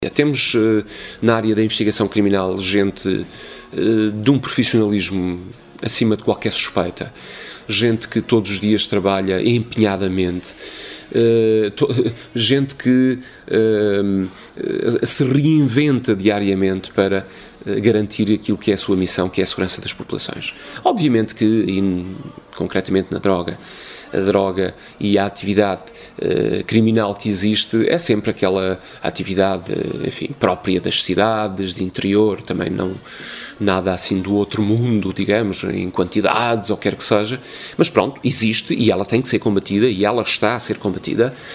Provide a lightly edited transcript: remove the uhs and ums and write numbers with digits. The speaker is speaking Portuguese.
Temos na área da investigação criminal gente de um profissionalismo acima de qualquer suspeita, gente que todos os dias trabalha empenhadamente, gente que se reinventa diariamente para garantir aquilo que é a sua missão, que é a segurança das populações. Obviamente que, e concretamente na droga, a droga e a atividade criminal que existe é sempre aquela atividade, enfim, própria das cidades, de interior, também não nada assim do outro mundo, digamos, em quantidades ou quer que seja, mas pronto, existe e ela tem que ser combatida e ela está a ser combatida.